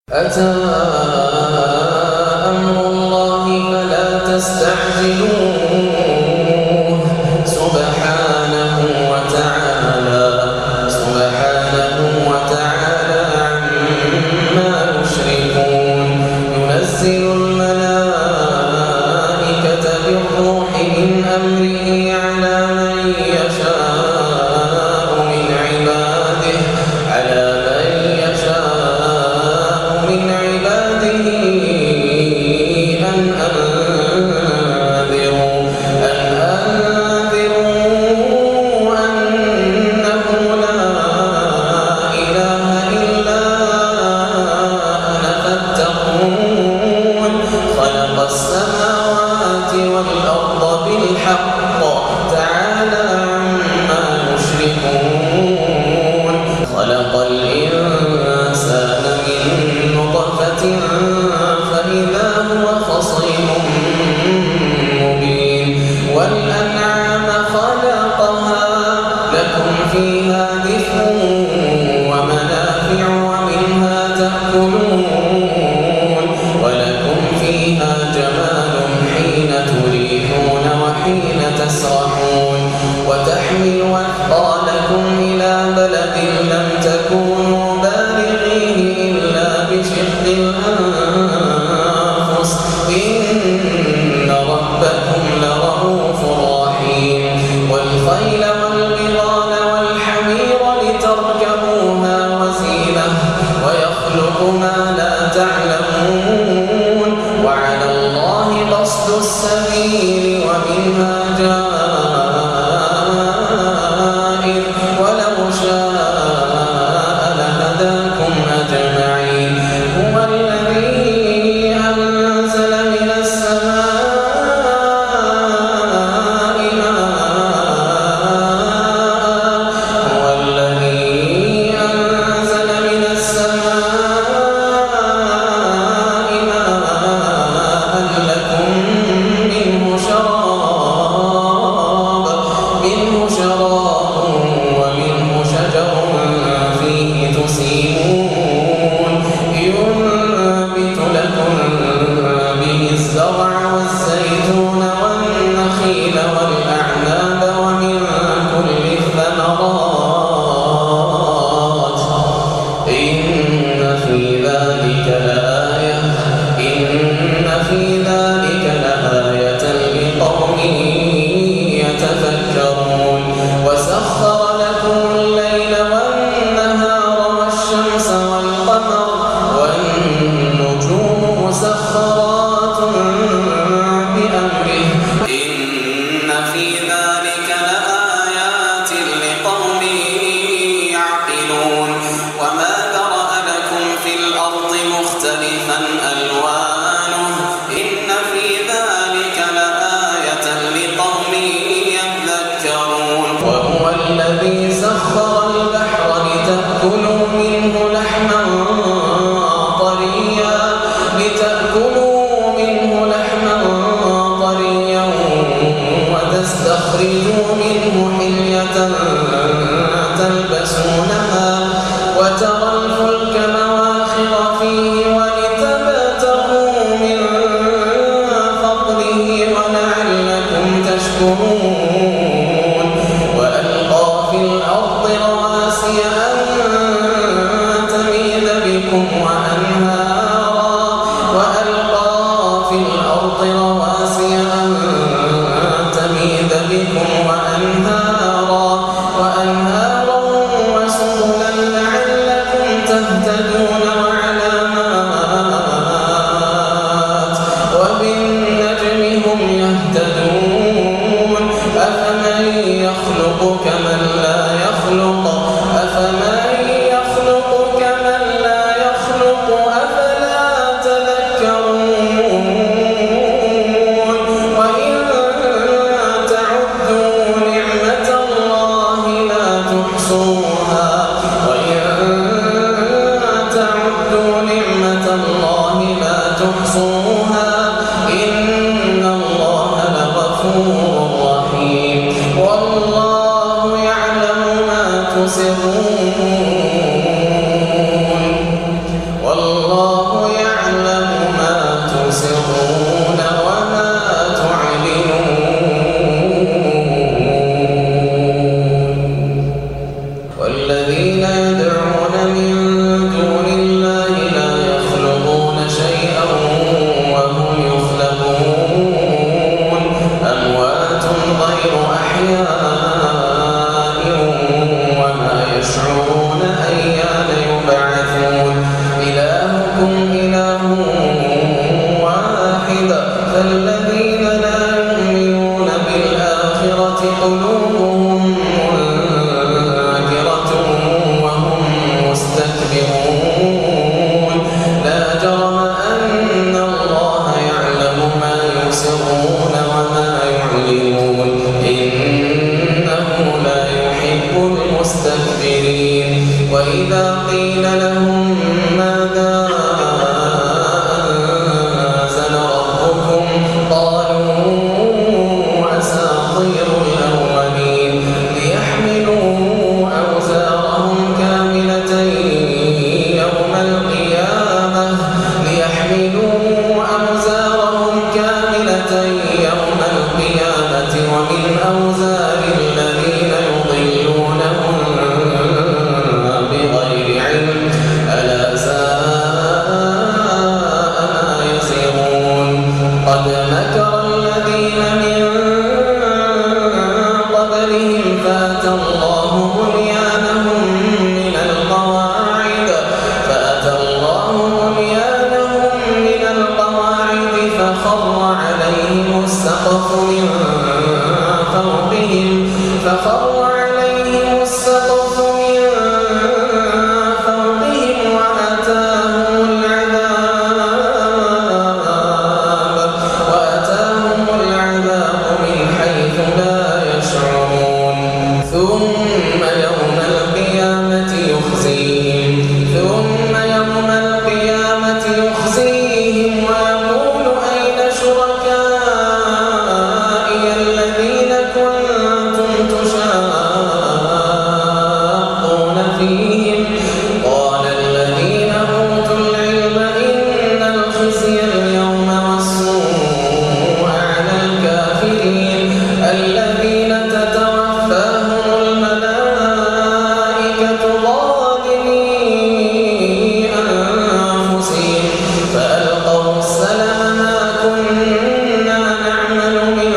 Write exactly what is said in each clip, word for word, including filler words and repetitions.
أتى أمر الله فلا تستعجلوه سبحانه وتعالى سبحانه وتعالى عما يشركون ينزل الملائكة بالروح من أمره على من يشاء من عباده على من يشاء من عباده أن أنذروا أن أنذروا أنه لا إله إلا أنا فاتقون خلق السماوات والأرض بالحق تعالى عما يشركون خلق الإنسان من نطفة فإذا هو خصيم مبين والأنعام خلقها لكم فيها دفء ومنافع ومنها تأكلون ولكم فيها جمال حين تريحون وحين تسرحون وتحمل أثقالكم إلى بلد لم تكونوا بالغيه إلا بشق الأنفس إن ربكم لرؤوف رحيم والخيل والبغال والحمير لتركبوها وزينة ويخلق ما لا تعلمون وعلى الله قصد السبيل ومنها جائر ولو شاء لهداكم أجمعين هو الذي أنزل من السماء ماء هو الذي أنزل من السماء ماء لكم منه شراب منه شراب ومنه شجر فيه تسيمون ينبت لكم به الزرع والزيتون والنخيل والأعناب ومن كل الثمرات إن في ذلك لآية إن في ذلك لآية لقوم يتفكرون وسخر لكم الليل والنهار والشمس والقمر والنجوم مسخرات بأمره إن في ذلك لآيات لقوم يعقلون وما ذرأ لكم في الأرض مختلفا ألوانه إن في ذلك لآية لقوم يذكرون وهو الذي سخر البحر لتأكلوا منه لحما طريا لتأكلوا منه لحما طريا وتستخرجوا منه حلية تلبسونها وترى الفلك مواخر فيه ولتبتغوا من فضله ولعلكم تشكرون وألقى في الأرض تسرون وما تعلنون والذين يدعون من دون الله لا يخلقون شيئا وهم يخلقون أموات غير أحياء وما يشعرون أيان يبعثون إلهكم إله واحد فالذين لا يؤمنون بالآخرة قلوبهم منكرة وهم مستكبرون لا جرم أن الله يعلم ما يسرون وما يعلنون إنه لا يحب المستكبرين وإذا قيل لهم ماذا أنزل ربكم قالوا أساطير الأولين ليحملوا أوزارهم كاملة يوم القيامة ليحملوا أوزارهم كاملة يوم القيامة ومن أوزار الذين يضلونهم بغير علم ألا ساء ما يزرون قد مكر الذين من قبلهم فأتى الله بنيانهم من القواعد فأتى الله بنيانهم من القواعد فخر عليهم السقف من فوقهم فخر عليهم السقف من فوقهم وأتاهم العذاب وأتاهم العذاب من حيث لا يشعرون ثم يوم القيامة يخزيهم ثم يوم القيامة يخزيهم ويقول أين شركائي الذين كنتم تشاقون فيهم قال الذين أوتوا العلم إن الخزي اليوم والسوء على الكافرين الذين تتوفاهم الملائكة ظالمي أنفسهم فألقوا السلم ما كنا نعمل من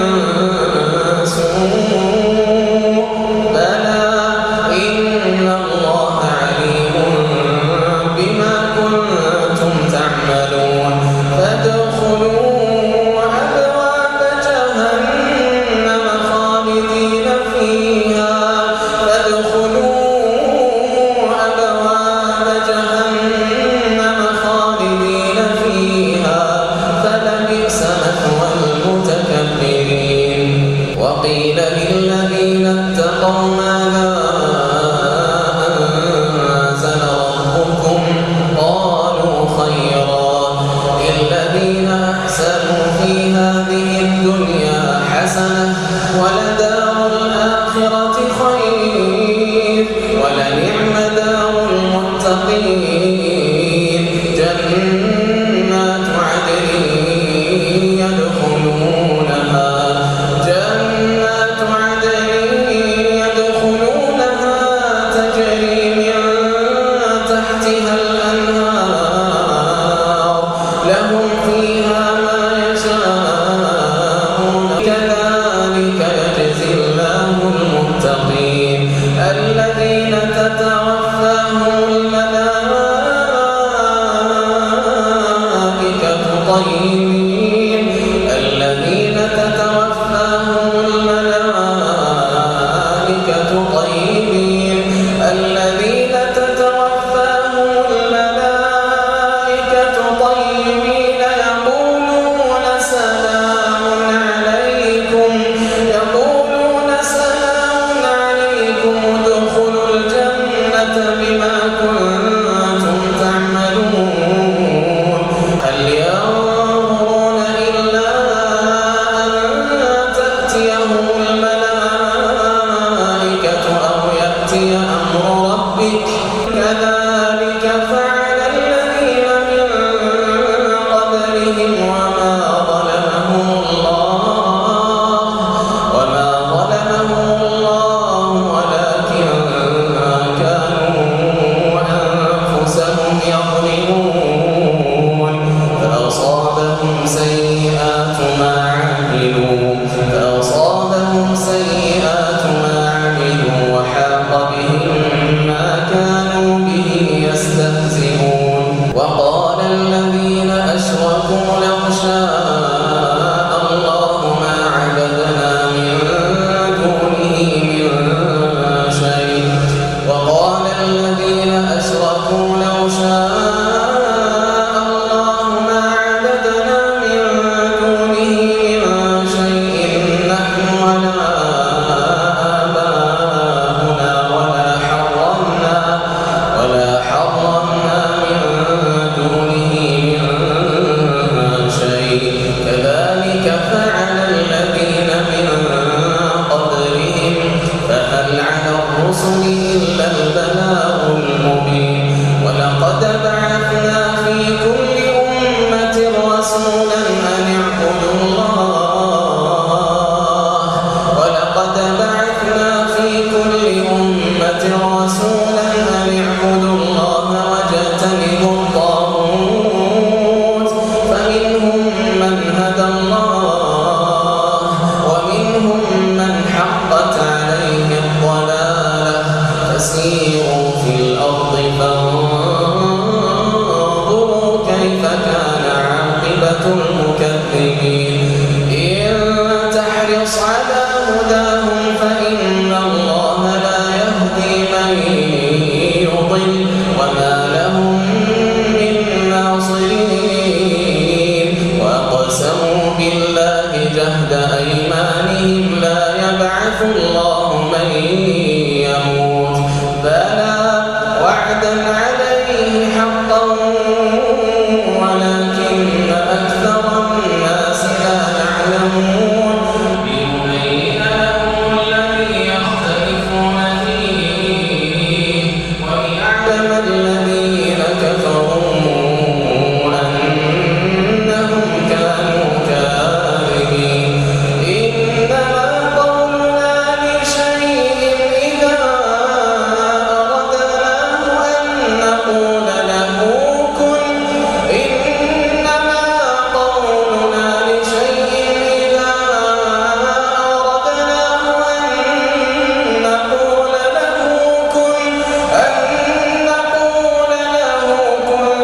سوء بلى إن الله عليم بما كنتم تعملون فادخلوا أبواب جهنم خالدين فيها فادخلوا أبواب جهنم خالدين فيها فلبئس مثوى المتكبرين وقيل للذين اتقوا ماذا أنزل ربكم قالوا خيرا للذين أحسنوا في هذه الدنيا حسنة ولدار الآخرة خير ولنعم دار المتقين جنات عدن يدخلونها جنات عدن يدخلونها تجري من تحتها الأنهار لهم فيها ما يشاءون كذلك يجزي الله المتقين الذين تتوفاهم الملائكة طيبين الذين تتوفاهم الملائكة طيبين الذين تتوفاهم الملائكة طيبين يقولون سلام عليكم يقولون سلام عليكم ادخلوا الجنة بما كنتم تعملون هل ينظرون الذين أشركوا لو شاء الله ما عبدنا من دونه من شيء وقال الذين أشركوا لو شاء الله ما عبدنا من دونه من شيء نحن ولا آباؤنا ولا حرمنا ولا حرمنا من دونه من شيء كذلك فعل الذين من قبلهم فهل على الرسل إلا البلاغ المبين ولقد بعثنا في كل أمة رسولا أن اعبدوا الله ولقد بعثنا في كل أمة رسولا أن اعبدوا الله واجتنبوا الطاغوت فمنهم من هدى الله ومنهم من حقت عليه الضلالة فسيروا في الأرض فانظروا كيف كان عاقبة المكذبين إن تحرص على هداهم فإن الله لا يهدي من يضل وما لهم من ناصرين وأقسموا بالله جهد أيمانهم لا يبعث الله من يموت بلى وعدا عليه حقا ولكن أكثر الناس لا يعلمون ليبين لهم الذي يختلفون فيه وليعلم الذين كفروا أنهم كانوا كاذبين إنما قولنا لشيء إذا أردناه أن نقول له كن إنما قولنا لشيء إذا أردناه أن نقول له كن أن نقول له كن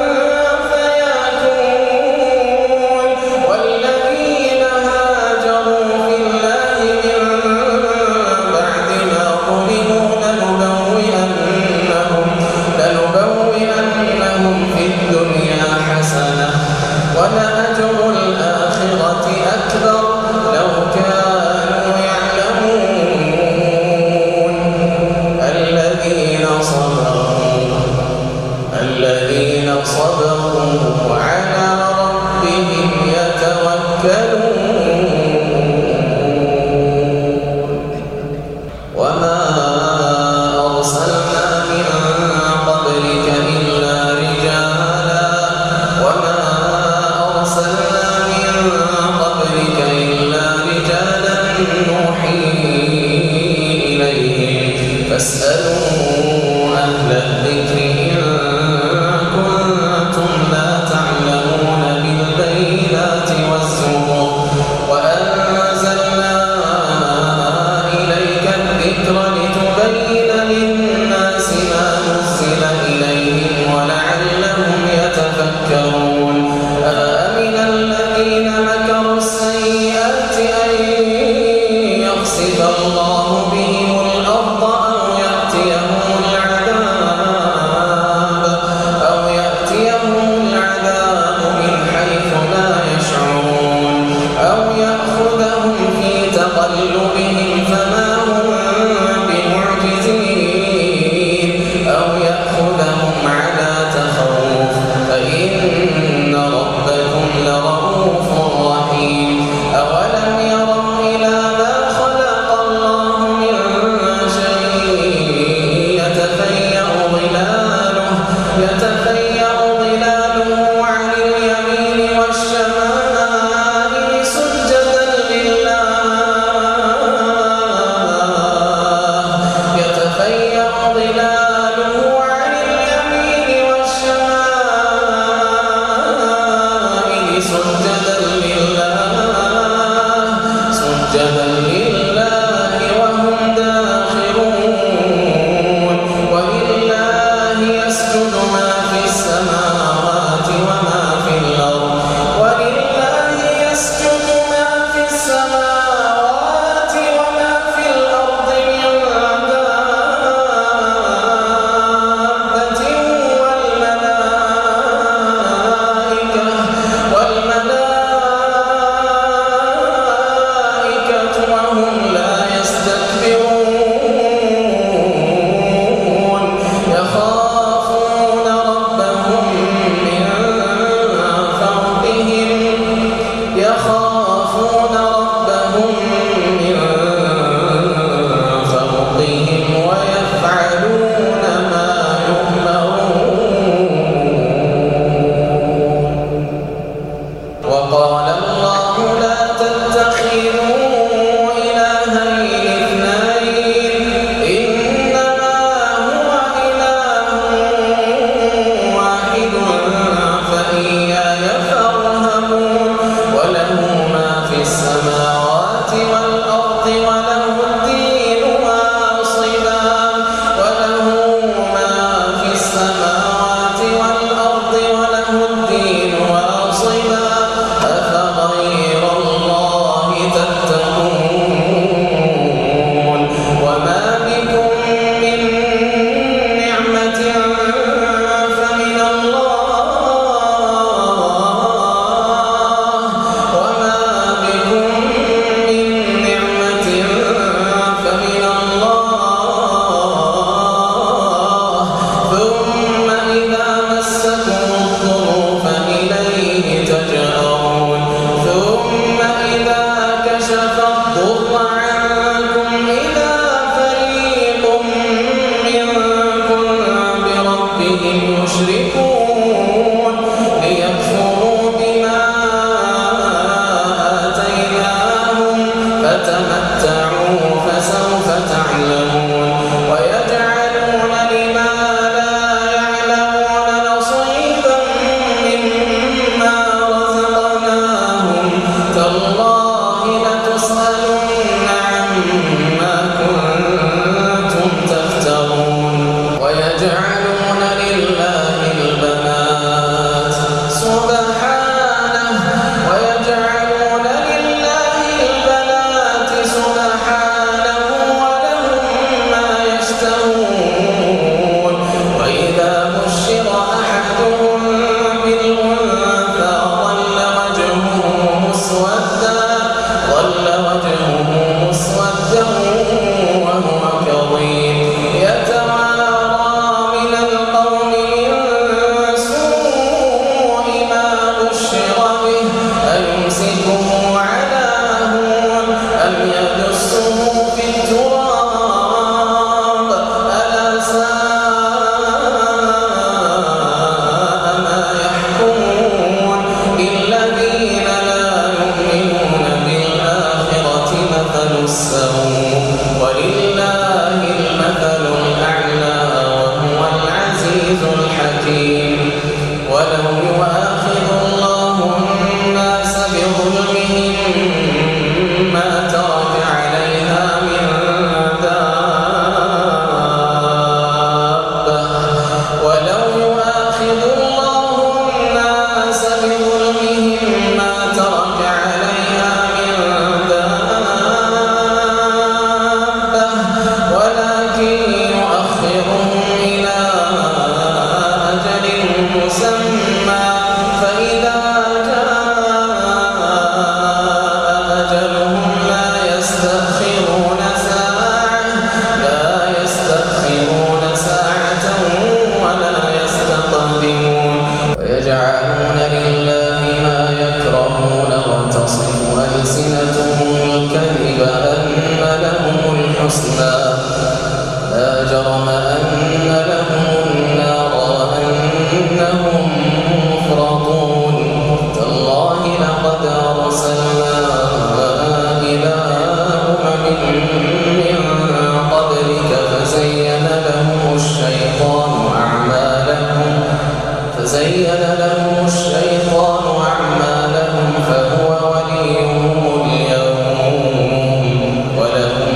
فيكون والذين هاجروا في الله من بعد ما ظلموا لنبوئنهم لنبوئنهم في الدنيا حسنة ولأجر الآخرة أكبر لو كانوا يعلمون الذين صبروا الذين صبروا على ربهم يتوكلون وما أرسلنا من قبلك إلا رجالا وما أرسلنا من قبلك إلا رجالا نوحي إليهم فاسألوا أهل الذكر إن كنتم لا تعلمون لله ما يكرهون وتصف ألسنتهم الكذب أن لهم الحسنى لا جرم أن لهم النار وأنهم مفرطون تالله لقد أرسلنا إلى أمم من قبلك فزين لهم الشيطان أعمالهم فزين لهم الشيطان أعمالهم فهو وليهم اليوم ولهم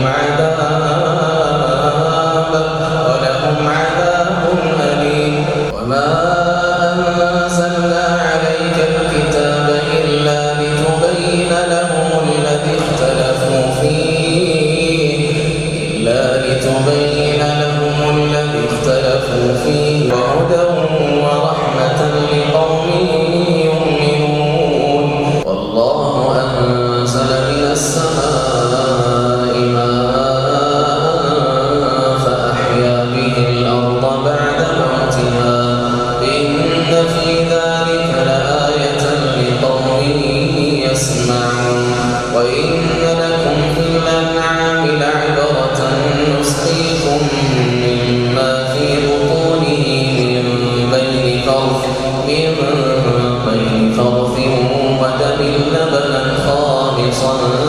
عذاب ولهم عذاب أليم وما أنزلنا عليك الكتاب إلا لتبين لهم الذي اختلفوا فيه إلا لتبين لهم الذي اختلفوا فيه وهدى ورحمة لقوم يؤمنون والله أنزل من السماء ماء فأحيا به الأرض بعد موتها إن في ذلك لآية لقوم يسمعون وإن لكم في الأنعام لعبرة نسقيكم مما في بطونه من بين فرث من بين فرث ودم لبنا خالصا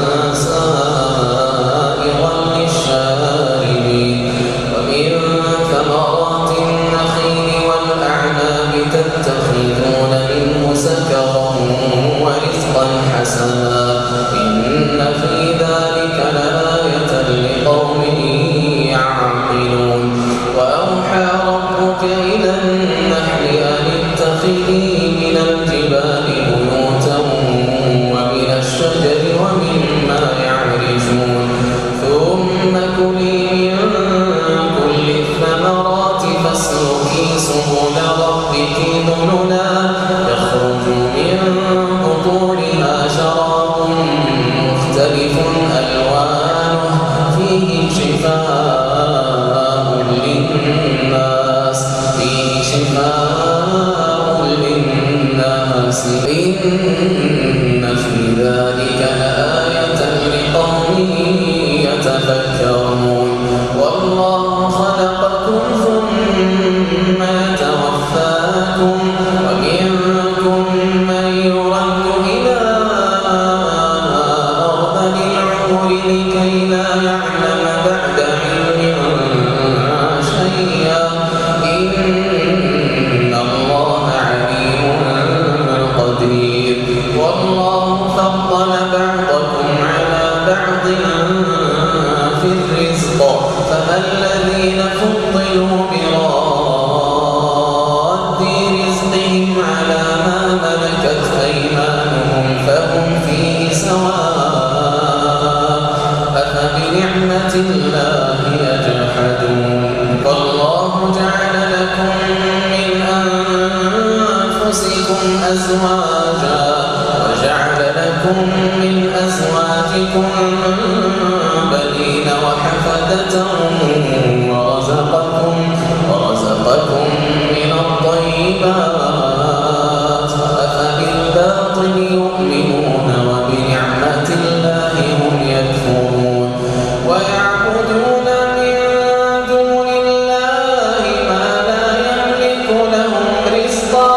سائغا للشاربين ومن ثمرات النخيل والأعناب تتخذون منه سكرا ورزقا حسنا إن في ذلك لآية لقوم يعقلون وأوحى ربك إلى النحل أن اتخذي من الجبال بيوتا ومن الشجر ومما يعرشون ثم كلي من كل الثمرات فاسلكي سبل ربك ذللا يخرج من بطونها شراب مختلف ألوانه فيه شفاء للناس فيه شفاء للناس إن في ذلك لآية لقوم يتفكرون والله خلقكم ثم يتوفاكم ومنكم من يرد إلى أرذل العمر لكي لا يعلم بعد علم شيئا إن الله عليم قدير والله فضل بعضكم على بعض في الرزق فما الذين فضلوا براد رزقهم على ما ملكت أيمانهم فهم فيه سواء أفبنعمة الله يجحدون والله جعل لكم من أنفسكم أزواجا وجعل لكم من أزواجكم بنين وحفدة ورزقكم ورزقكم من الطيبات أفبالباطل يؤمنون وبنعمة الله هم يكفرون ويعبدون من دون الله ما لا يملك لهم رزقا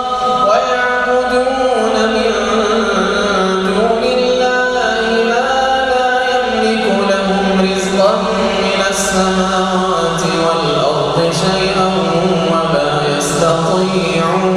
ويعبدون من دون الله ما لا يملك لهم رزقا من السماوات والأرض شيئا وما يستطيعون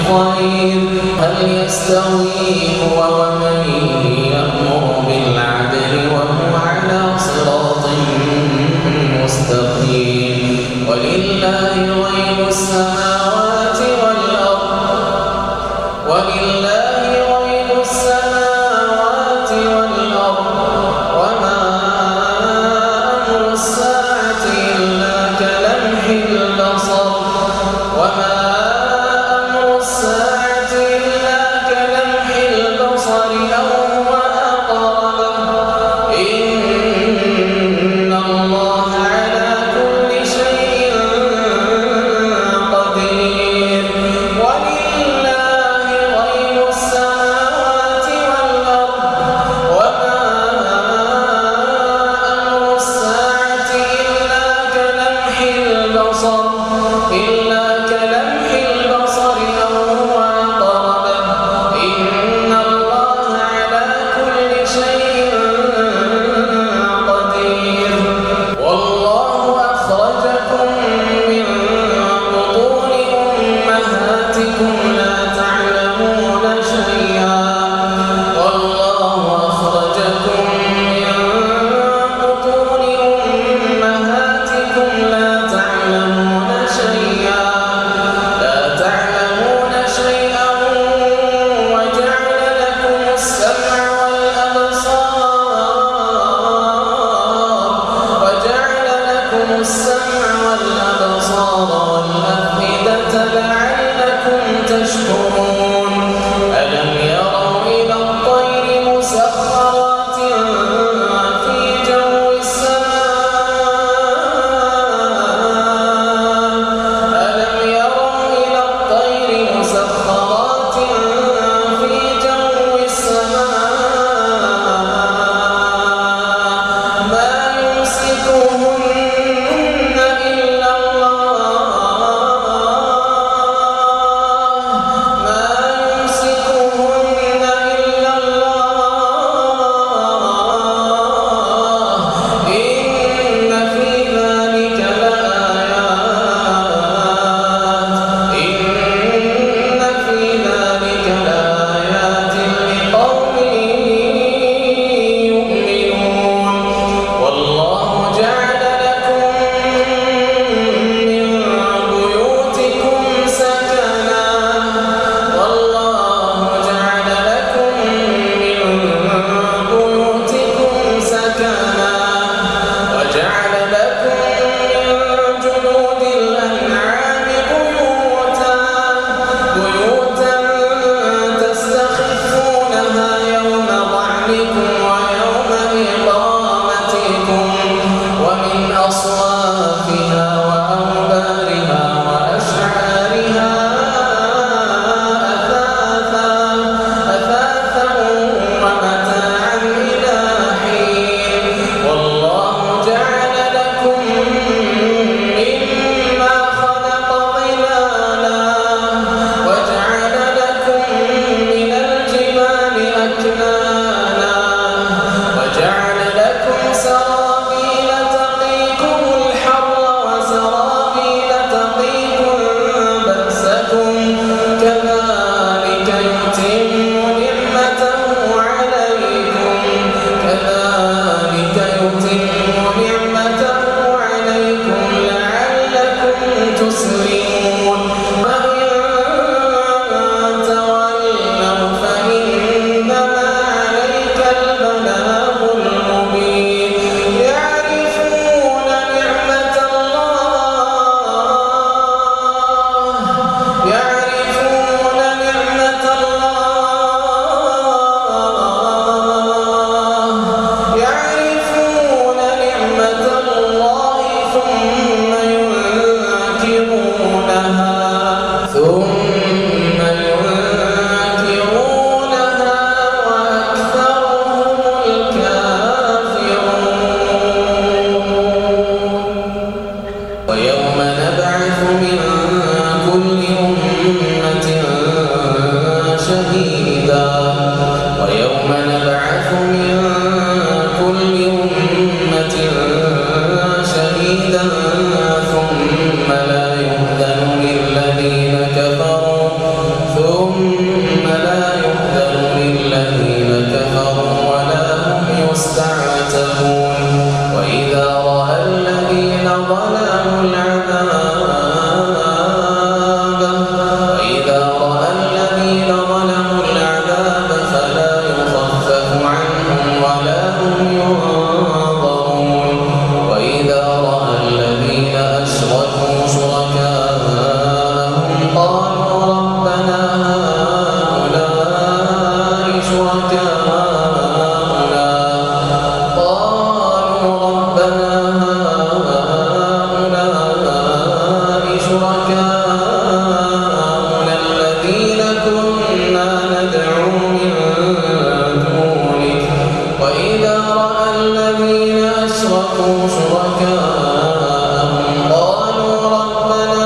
الخير هل يستوي هو ومن يأمر بالعدل وهو على صراط مستقيم ولله غيب السماوات والأرض ولله غيب السماوات والأرض وما أمر الساعة إلا كلمح البصر وما أمر الساعة إلا كلمح البصر يستعتبون وإذا رأى الذين ظلموا العذاب وإذا رأى الذين ظلموا العذاب فلا يخفف عنهم ولا هم ينظرون وإذا رأى الذين أشركوا شركاءهم قالوا ربنا هؤلاء شركاؤنا قالوا ربنا هؤلاء شركاؤنا الذين كنا ندعو من دونك وإذا رأى الذين أشركوا شركاءهم قالوا ربنا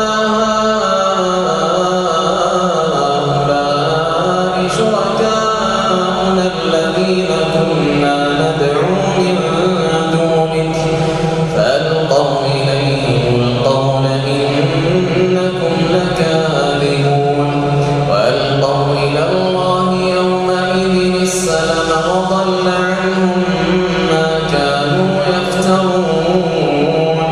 هؤلاء شركاؤنا الذين كنا ندعو من دونك فألقوا إليهم القول إنكم لكاذبون وألقوا إلى الله يومئذ السلم وضل عنهم ما كانوا يفترون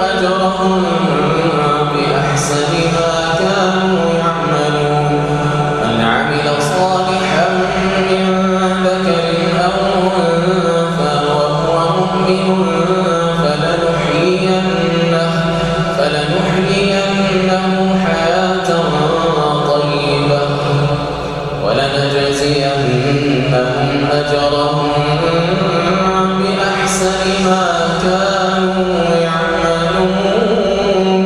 أجرهم بأحسن ما كانوا يعملون من عمل صالحا من ذكر أو أنثى وهو مؤمن فلنحيينه فلنحيينه حياة طيبة ولنجزينهم أجرهم بأحسن ما كانوا يعملون.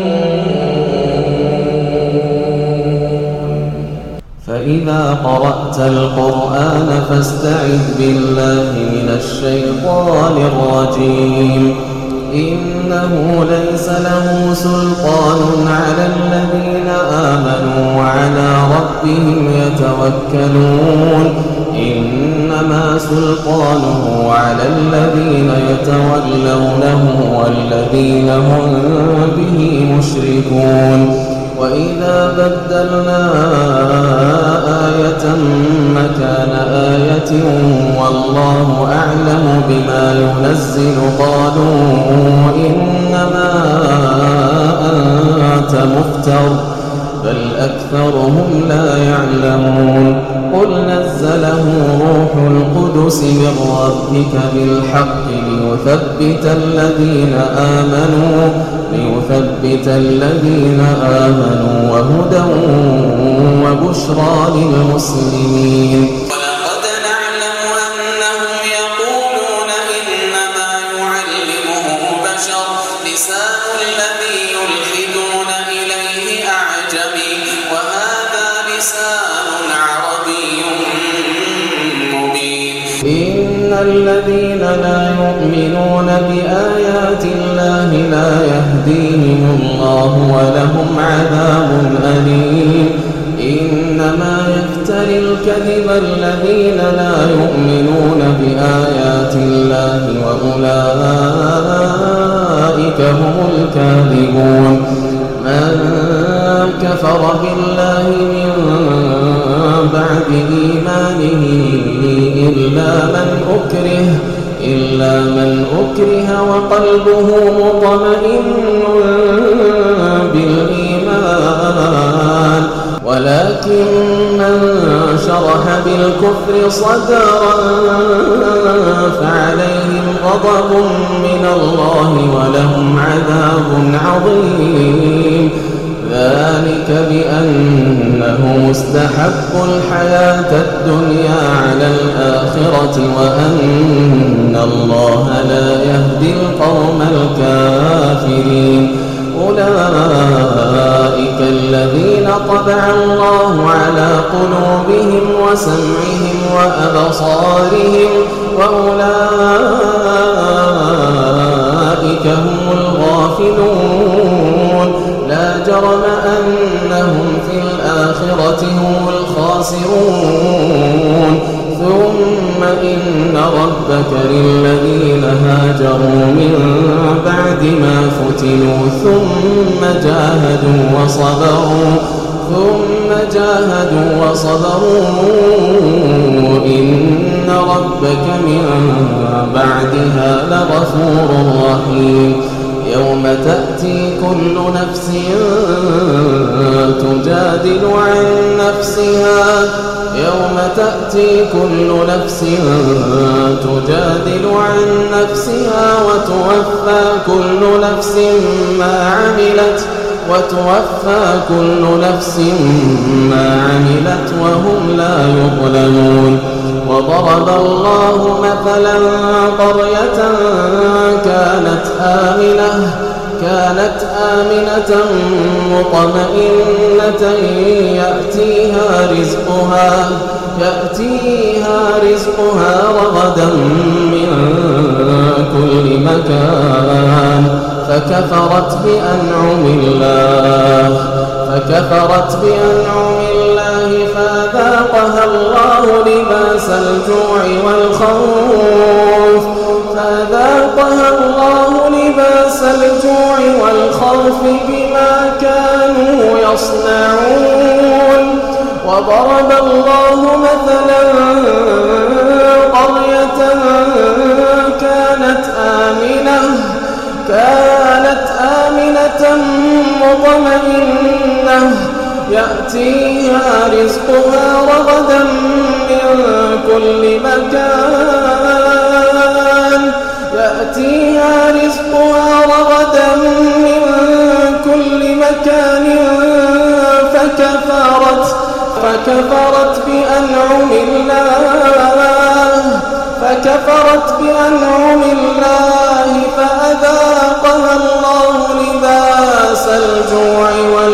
فإذا قرأت القرآن فاستعذ بالله من الشيطان الرجيم. إنه ليس له سلطان على الذين آمنوا وعلى ربهم يتوكلون. إنما سلطانه على الذين يتولونه والذين هم به مشركون. وإذا بدلنا آية مكان آية والله أعلم بما ينزل قالوا إنما أنت مفتر بل أكثرهم لا يعلمون. قل نزله روح القدس من ربك بالحق ليثبت الذين آمنوا ليثبت الذين آمنوا وهدى وبشرى للمسلمين. ولقد نعلم أنهم يقولون إنما يعلمه بشر لسان الذي يلحدون إليه أعجمي وهذا لسان عربي مبين. إن الذين لا يؤمنون بآيات الله لا يهديهم الله ولهم عذاب أليم. إنما يفتري الكذب الذين لا يؤمنون بآيات الله وأولئك هم الكاذبون. من كفر بالله من بعد إيمانه إلا من أكره إلا من أكره وقلبه مطمئن بالإيمان ولكن من شرح بالكفر صدرا فعليهم غضب من الله ولهم عذاب عظيم. ذلك بأنه مستحق الحياة الدنيا على الآخرة وأن الله لا يهدي القوم الكافرين. أولئك الذين طبع الله على قلوبهم وسمعهم وأبصارهم وأولئك هم الغافلون. لا جرم أنهم في الآخرة هم الخاسرون. ثم إن ربك للذين هاجروا من بعد ما فتنوا ثم جاهدوا وصبروا ثم جاهدوا وصبروا إن ربك من بعدها لغفور رحيم. يوم تأتي كل نفس تجادل عن نفسها يوم تأتي كل نفس تجادل عن نفسها وتوفى كل نفس ما عملت وتوفى كل نفس ما عملت وهم لا يظلمون. وضرب الله مثلا قرية كانت آمنة كانت آمنة مطمئنة يأتيها رزقها يأتيها رزقها رغدا من كل مكان فكفرت بأنعم الله فكفرت بأنعم الله فذاقها الله لباس الجوع والخوف فذاقها الله لباس الجوع والخوف بما كانوا يصنعون. وضرب الله مثلا قرية كانت آمنة كانت آمنة يأتيها رزقها رغدا من كل مكان يأتيها رزقها رغدا من كل مكان فكفرت فكفرت بأنعم الله فكفرت بأنعم الله فأذاقها الله لباس الجوع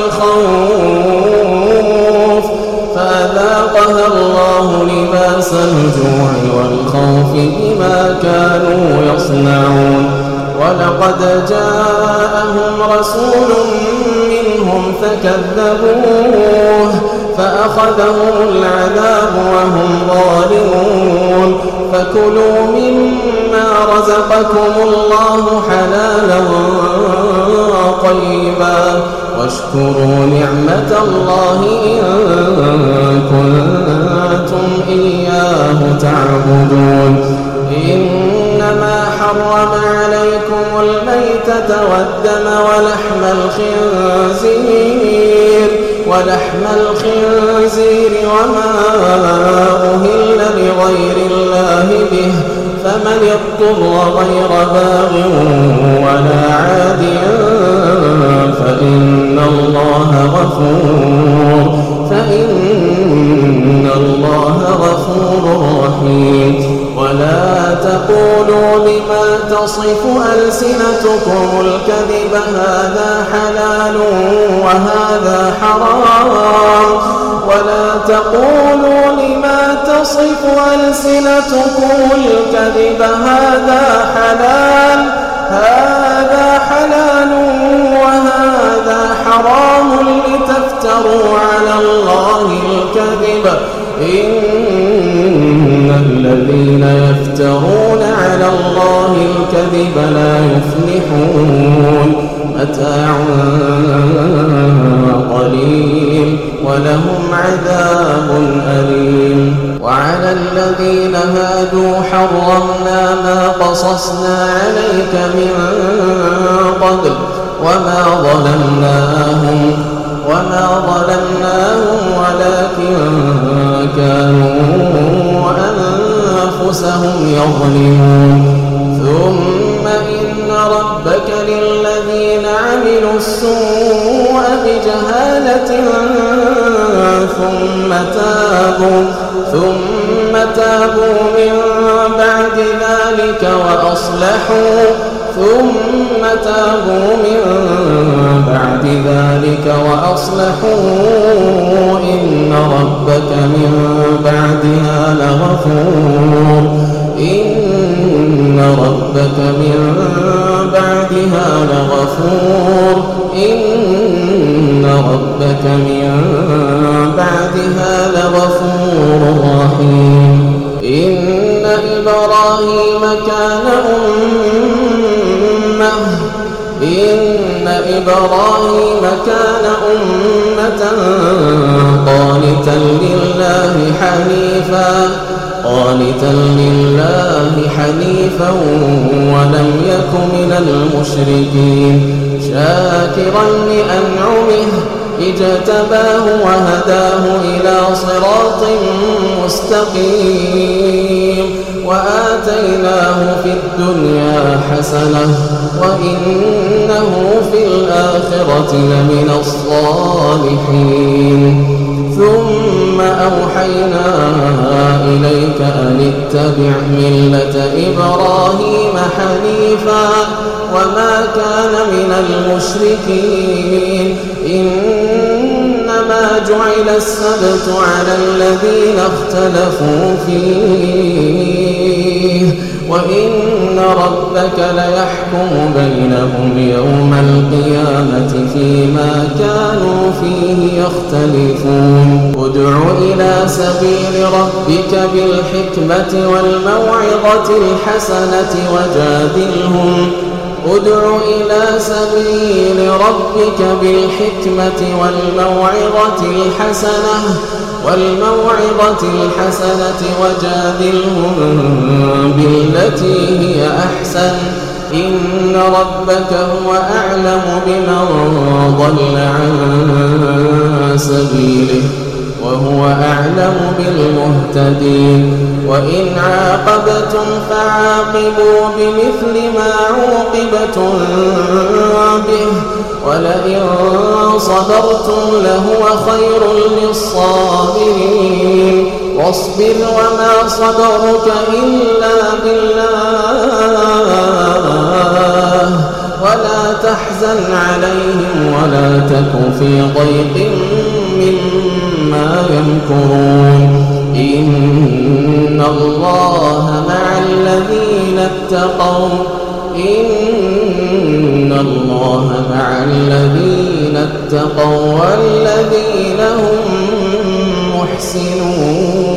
والخوف فأذاقها الله لباس الجوع والخوف بما كانوا يصنعون ولقد جاءهم رسول منهم فكذبوه فأخذهم العذاب وهم ظالمون فكلوا مما رزقكم الله حلالا طيبا واشكروا نعمة الله إن كنتم إياه تعبدون إنما حرم عليكم الميتة والدم ولحم الخنزير ولحم الخنزير وما أهل لغير الله به فمن اضطر غير باغ ولا عاد فإن الله غفور فإن الله غفور رحيم ولا تقولوا لما تصف ألسنتكم الكذب هذا حلال وهذا حرام ولا تقولوا لما تصف ألسنتكم الكذب هذا حلال هذا حلال وهذا حرام لتفتروا على الله الكذب إن الذين يفترون على الله الكذب لا يفلحون متاع قليل ولهم عذاب أليم وعلى الذين هادوا حرمنا ما قصصنا عليك من قبل وما ظلمناهم وما ظلمناهم ولكن كانوا أنفسهم يظلمون ثم إن ربك للذين عملوا السوء بجهالة ثم تابوا ثم تابوا من بعد ذلك وأصلحوا ثم تابوا من بعد ذلك وأصلحوا إن ربك من بعدها لغفور إن ربك من بعدها لغفور إن ربك من بعدها لغفور رحيم إن إبراهيم كان أمة إن إبراهيم كان أمة قانتا لله حنيفا قانتا لله حنيفا ولم يك من المشركين شاكرا لأنعمه اجتباه وهداه إلى صراط مستقيم وآتيناه في الدنيا حسنة وإنه في الآخرة لمن الصالحين ثم أوحينا إليك أن اتبع ملة إبراهيم حنيفا وما كان من المشركين إنما جعل السبت على الذين اختلفوا فيه وإن ربك ليحكم بينهم يوم القيامة فيما كانوا فيه يختلفون ادع إلى سبيل ربك بالحكمة والموعظة الحسنة وجادلهم ادع إلى سبيل ربك بالحكمة والموعظة الحسنة والموعظة الحسنة وجادلهم بالتي هي أحسن إن ربك هو أعلم بمن ضل عن سبيله وهو أعلم بالمهتدين وإن عاقبتم فعاقبوا بمثل ما عوقبتم به ولئن صبرتم لهو خير للصابرين واصبر وما صبرك إلا بالله ولا تحزن عليهم ولا تك في ضيق مما يمكرون إن الله مع الذين اتقوا إن الله مع الذين اتقوا والذين هم محسنون